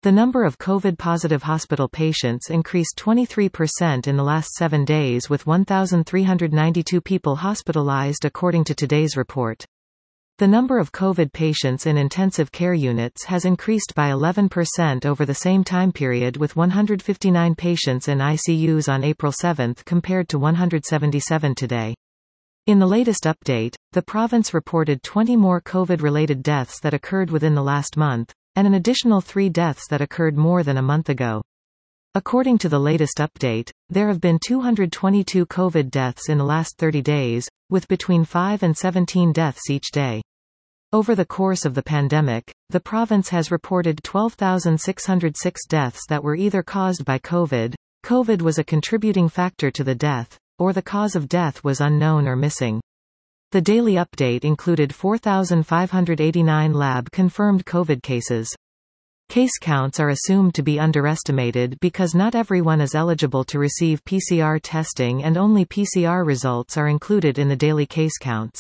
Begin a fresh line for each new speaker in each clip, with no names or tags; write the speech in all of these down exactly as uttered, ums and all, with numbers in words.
The number of COVID-positive hospital patients increased twenty-three percent in the last seven days with one thousand three hundred ninety-two people hospitalized according to today's report. The number of COVID patients in intensive care units has increased by eleven percent over the same time period with one hundred fifty-nine patients in I C Us on April seventh compared to one hundred seventy-seven today. In the latest update, the province reported twenty more COVID-related deaths that occurred within the last month, and an additional three deaths that occurred more than a month ago. According to the latest update, there have been two hundred twenty-two COVID deaths in the last thirty days, with between five and seventeen deaths each day. Over the course of the pandemic, the province has reported twelve thousand six hundred six deaths that were either caused by COVID, COVID was a contributing factor to the death, or the cause of death was unknown or missing. The daily update included four thousand five hundred eighty-nine lab-confirmed COVID cases. Case counts are assumed to be underestimated because not everyone is eligible to receive P C R testing and only P C R results are included in the daily case counts.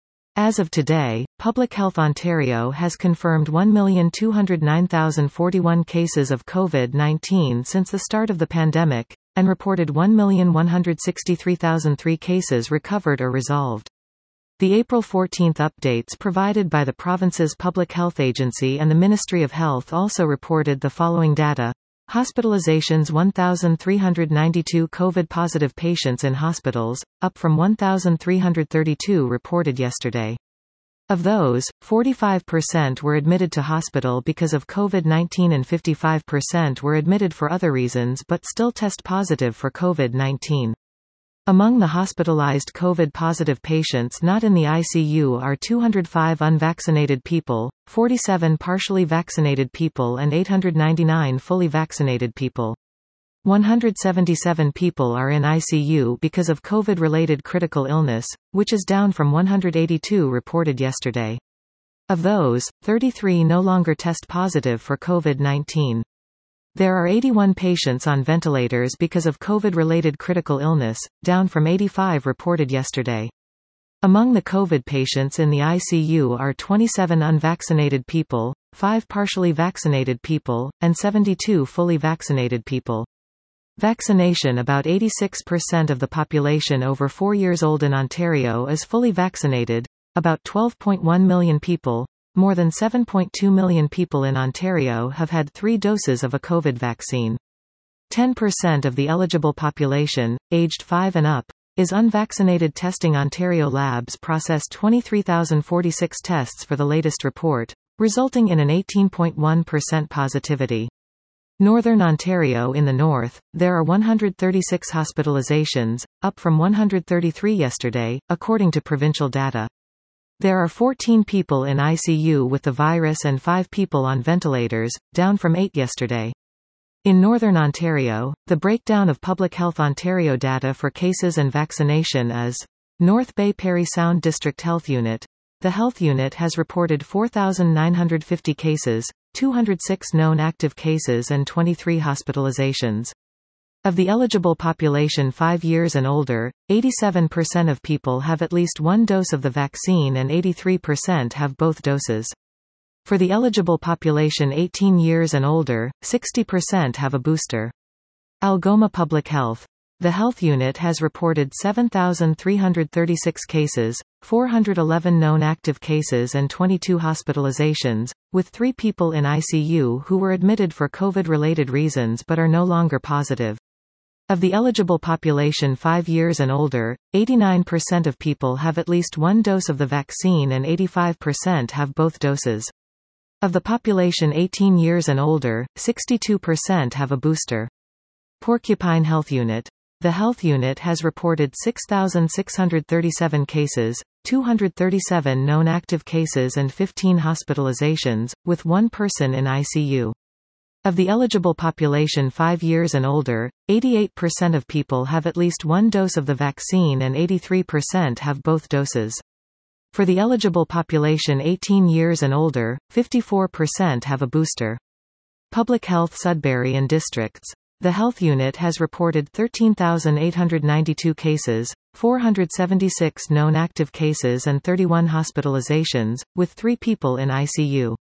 As of today, Public Health Ontario has confirmed one million two hundred nine thousand forty-one cases of COVID nineteen since the start of the pandemic, and reported one million one hundred sixty-three thousand three cases recovered or resolved. The April fourteenth updates provided by the province's Public Health Agency and the Ministry of Health also reported the following data. Hospitalizations one thousand three hundred ninety-two COVID-positive patients in hospitals, up from one thousand three hundred thirty-two reported yesterday. Of those, forty-five percent were admitted to hospital because of COVID nineteen and fifty-five percent were admitted for other reasons but still test positive for COVID nineteen. Among the hospitalized COVID-positive patients not in the I C U are two hundred five unvaccinated people, forty-seven partially vaccinated people and eight hundred ninety-nine fully vaccinated people. one hundred seventy-seven people are in I C U because of COVID-related critical illness, which is down from one hundred eighty-two reported yesterday. Of those, thirty-three no longer test positive for COVID nineteen. There are eighty-one patients on ventilators because of COVID-related critical illness, down from eighty-five reported yesterday. Among the COVID patients in the I C U are twenty-seven unvaccinated people, five partially vaccinated people, and seventy-two fully vaccinated people. Vaccination. About eighty-six percent of the population over four years old in Ontario is fully vaccinated, about twelve point one million people. More than seven point two million people in Ontario have had three doses of a COVID vaccine. ten percent of the eligible population, aged five and up, is unvaccinated. Testing. Ontario labs processed twenty-three thousand forty-six tests for the latest report, resulting in an eighteen point one percent positivity. Northern Ontario. In the north, there are one hundred thirty-six hospitalizations, up from one hundred thirty-three yesterday, according to provincial data. There are fourteen people in I C U with the virus and five people on ventilators, down from eight yesterday. In Northern Ontario, the breakdown of Public Health Ontario data for cases and vaccination is: North Bay Parry Sound District Health Unit. The health unit has reported four thousand nine hundred fifty cases, two hundred six known active cases and twenty-three hospitalizations. Of the eligible population five years and older, eighty-seven percent of people have at least one dose of the vaccine and eighty-three percent have both doses. For the eligible population eighteen years and older, sixty percent have a booster. Algoma Public Health. The health unit has reported seven thousand three hundred thirty-six cases, four hundred eleven known active cases and twenty-two hospitalizations, with three people in I C U who were admitted for COVID-related reasons but are no longer positive. Of the eligible population five years and older, eighty-nine percent of people have at least one dose of the vaccine and eighty-five percent have both doses. Of the population eighteen years and older, sixty-two percent have a booster. Porcupine Health Unit. The health unit has reported six thousand six hundred thirty-seven cases, two hundred thirty-seven known active cases and fifteen hospitalizations, with one person in I C U. Of the eligible population five years and older, eighty-eight percent of people have at least one dose of the vaccine and eighty-three percent have both doses. For the eligible population eighteen years and older, fifty-four percent have a booster. Public Health Sudbury and Districts. The health unit has reported thirteen thousand eight hundred ninety-two cases, four hundred seventy-six known active cases and thirty-one hospitalizations, with three people in I C U.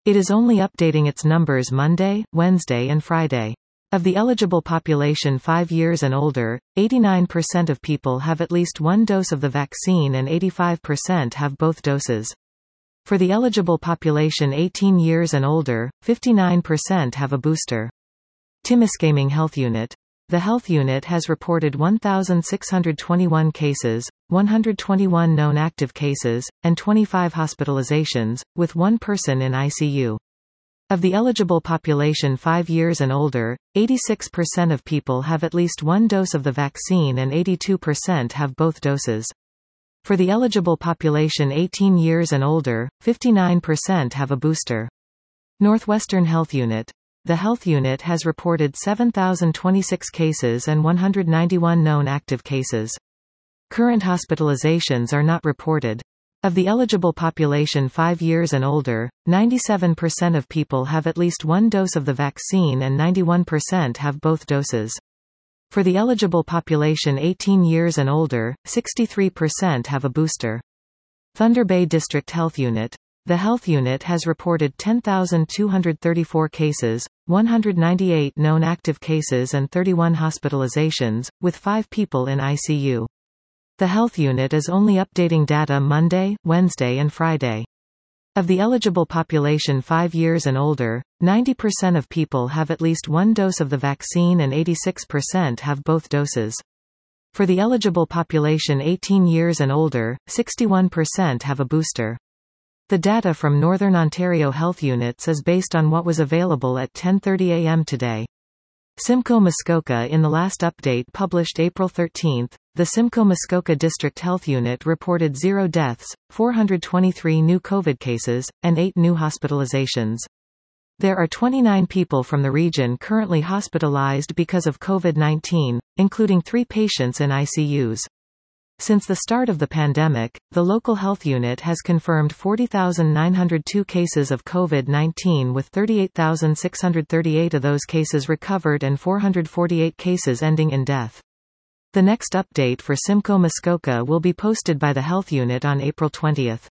It is only updating its numbers Monday, Wednesday and Friday. Of the eligible population five years and older, eighty-nine percent of people have at least one dose of the vaccine and eighty-five percent have both doses. For the eligible population eighteen years and older, fifty-nine percent have a booster. Timiskaming Health Unit. The Health Unit has reported one thousand six hundred twenty-one cases, one hundred twenty-one known active cases, and twenty-five hospitalizations, with one person in I C U. Of the eligible population five years and older, eighty-six percent of people have at least one dose of the vaccine and eighty-two percent have both doses. For the eligible population eighteen years and older, fifty-nine percent have a booster. Northwestern Health Unit. The Health Unit has reported seven thousand twenty-six cases and one hundred ninety-one known active cases. Current hospitalizations are not reported. Of the eligible population five years and older, ninety-seven percent of people have at least one dose of the vaccine and ninety-one percent have both doses. For the eligible population eighteen years and older, sixty-three percent have a booster. Thunder Bay District Health Unit. The Health Unit has reported ten thousand two hundred thirty-four cases, one hundred ninety-eight known active cases and thirty-one hospitalizations, with five people in I C U. The Health Unit is only updating data Monday, Wednesday and Friday. Of the eligible population five years and older, ninety percent of people have at least one dose of the vaccine and eighty-six percent have both doses. For the eligible population eighteen years and older, sixty-one percent have a booster. The data from Northern Ontario Health Units is based on what was available at ten thirty a m today. Simcoe Muskoka. In the last update published April thirteenth, the Simcoe Muskoka District Health Unit reported zero deaths, four hundred twenty-three new COVID cases, and eight new hospitalizations. There are twenty-nine people from the region currently hospitalized because of COVID nineteen, including three patients in I C Us. Since the start of the pandemic, the local health unit has confirmed forty thousand nine hundred two cases of COVID nineteen, with thirty-eight thousand six hundred thirty-eight of those cases recovered and four hundred forty-eight cases ending in death. The next update for Simcoe Muskoka will be posted by the health unit on April twentieth.